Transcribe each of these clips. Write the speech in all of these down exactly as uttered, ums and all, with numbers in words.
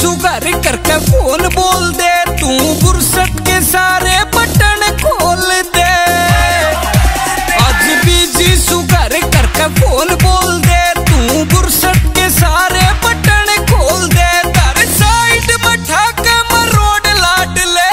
सुगर करके फोन बोल दे, तू फुर्सत के सारे बटन खोल दे। आज बीजी सुगर करके फोन बोल दे, तू फुर्सत के सारे बटन खोल दे। तारे साइड बैठा के मरोड़ लाड ले,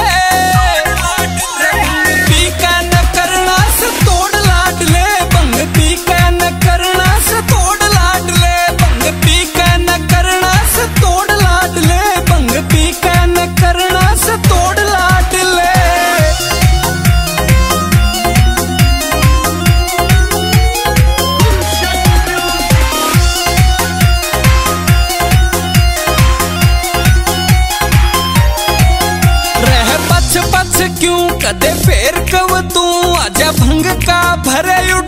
पी का न करना से तोड़ लाड ले, बंग पी का न करना से तोड़ लाड ले, बंग पी का न करना से तोड़ लाड ले, बंग पी का न करना से तोड़ लाड ले। रह पछ पछ क्यों कदे फेर कव तू, आजा भंग का भरे